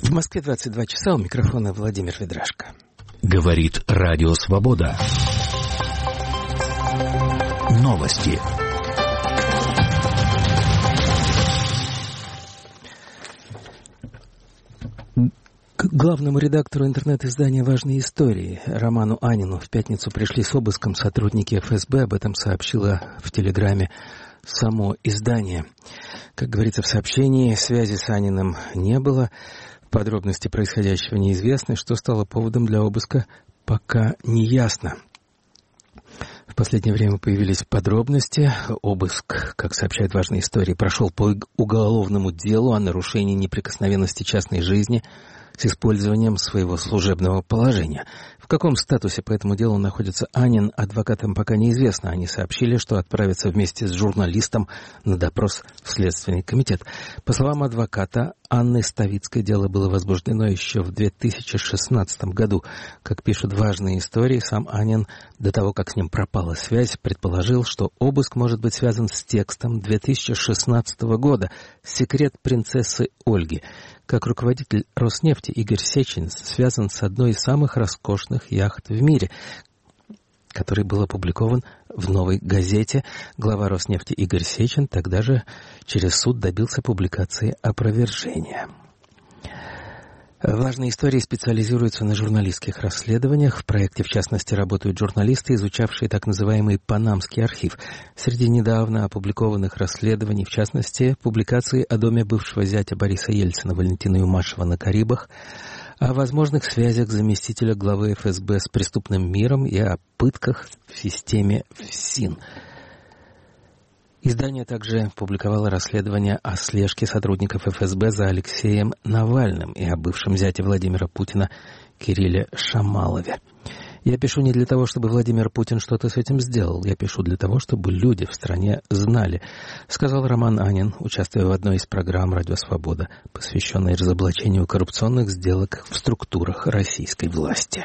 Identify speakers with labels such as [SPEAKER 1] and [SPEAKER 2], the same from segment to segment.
[SPEAKER 1] В Москве 22 часа, у микрофона Владимир Ведрашко.
[SPEAKER 2] Говорит Радио Свобода. Новости.
[SPEAKER 1] К главному редактору интернет-издания «Важные истории» Роману Анину в пятницу пришли с обыском сотрудники ФСБ. Об этом сообщило в Телеграме само издание. Как говорится в сообщении, связи с Аниным не было. Подробности происходящего неизвестны. Что стало поводом для обыска, пока не ясно. В последнее время появились подробности. Обыск, как сообщают «Важные истории», прошел по уголовному делу о нарушении неприкосновенности частной жизни с использованием своего служебного положения. В каком статусе по этому делу находится Анин, адвокатам пока неизвестно. Они сообщили, что отправятся вместе с журналистом на допрос в Следственный комитет. По словам адвоката Анны Ставицкой, дело было возбуждено еще в 2016 году. Как пишут «Важные истории», сам Анин, до того, как с ним пропала связь, предположил, что обыск может быть связан с текстом 2016 года «Секрет принцессы Ольги». Как руководитель Роснефти Игорь Сечин связан с одной из самых роскошных яхт в мире, который был опубликован в «Новой газете». Глава Роснефти Игорь Сечин тогда же через суд добился публикации опровержения. «Важные истории» специализируются на журналистских расследованиях. В проекте, в частности, работают журналисты, изучавшие так называемый Панамский архив. Среди недавно опубликованных расследований, в частности, публикации о доме бывшего зятя Бориса Ельцина Валентина Юмашева на Карибах, о возможных связях заместителя главы ФСБ с преступным миром и о пытках в системе ФСИН. Издание также публиковало расследование о слежке сотрудников ФСБ за Алексеем Навальным и о бывшем зяте Владимира Путина Кирилле Шамалове. «Я пишу не для того, чтобы Владимир Путин что-то с этим сделал. Я пишу для того, чтобы люди в стране знали», сказал Роман Анин, участвуя в одной из программ «Радио Свобода», посвященной разоблачению коррупционных сделок в структурах российской власти.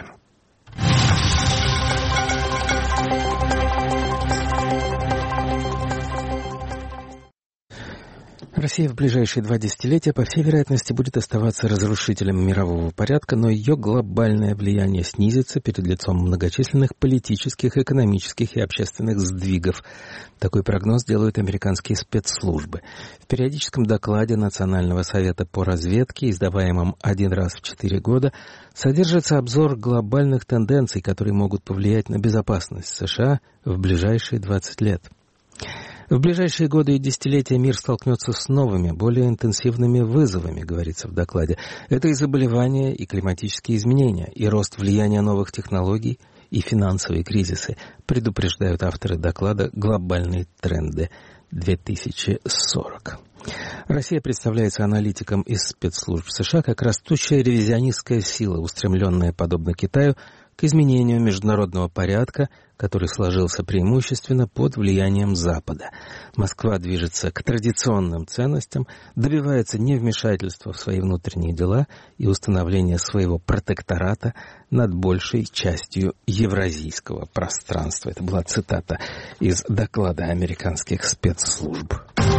[SPEAKER 1] Россия в ближайшие 2 десятилетия, по всей вероятности, будет оставаться разрушителем мирового порядка, но ее глобальное влияние снизится перед лицом многочисленных политических, экономических и общественных сдвигов. Такой прогноз делают американские спецслужбы. В периодическом докладе Национального совета по разведке, издаваемом один раз в 4 года, содержится обзор глобальных тенденций, которые могут повлиять на безопасность США в ближайшие 20 лет. В ближайшие годы и десятилетия мир столкнется с новыми, более интенсивными вызовами, говорится в докладе. Это и заболевания, и климатические изменения, и рост влияния новых технологий, и финансовые кризисы, предупреждают авторы доклада «Глобальные тренды 2040». Россия представляется аналитикам из спецслужб США как растущая ревизионистская сила, устремленная, подобно Китаю, к изменению международного порядка, который сложился преимущественно под влиянием Запада. Москва движется к традиционным ценностям, добивается невмешательства в свои внутренние дела и установления своего протектората над большей частью евразийского пространства. Это была цитата из доклада американских спецслужб.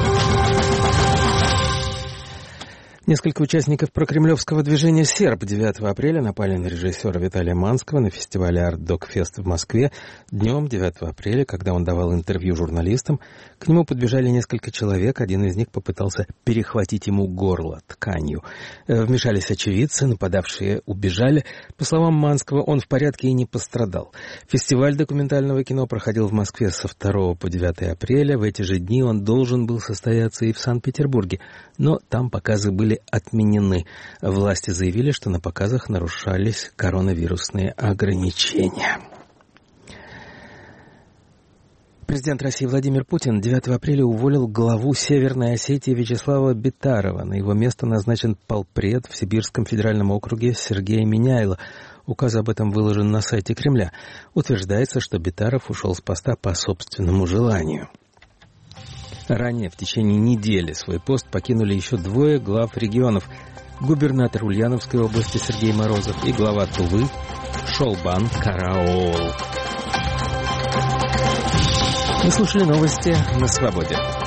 [SPEAKER 1] Несколько участников прокремлевского движения «Серб» 9 апреля напали на режиссера Виталия Манского на фестивале «Арт-Док-Фест» в Москве. Днем 9 апреля, когда он давал интервью журналистам, к нему подбежали несколько человек. Один из них попытался перехватить ему горло тканью. Вмешались очевидцы, нападавшие убежали. По словам Манского, он в порядке и не пострадал. Фестиваль документального кино проходил в Москве со 2 по 9 апреля. В эти же дни он должен был состояться и в Санкт-Петербурге, но там показы были отменены. Власти заявили, что на показах нарушались коронавирусные ограничения. Президент России Владимир Путин 9 апреля уволил главу Северной Осетии Вячеслава Битарова. На его место назначен полпред в Сибирском федеральном округе Сергей Миняйло. Указ об этом выложен на сайте Кремля. Утверждается, что Битаров ушел с поста по собственному желанию. Ранее, в течение недели, свой пост покинули еще 2 глав регионов. Губернатор Ульяновской области Сергей Морозов и глава Тувы Шолбан Караол. Вы слушали новости на Свободе.